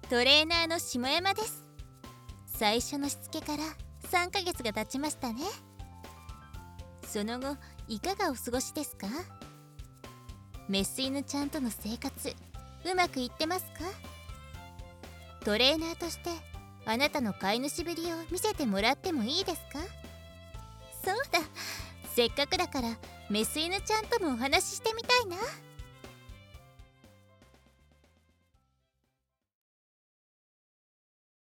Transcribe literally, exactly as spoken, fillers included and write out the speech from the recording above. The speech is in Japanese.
トレーナーの下山です。最初のしつけからさんかげつが経ちましたね。その後いかがお過ごしですか？メス犬ちゃんとの生活うまくいってますか？トレーナーとしてあなたの飼い主ぶりを見せてもらってもいいですか？そうだ、せっかくだからメス犬ちゃんともお話ししてみたいな。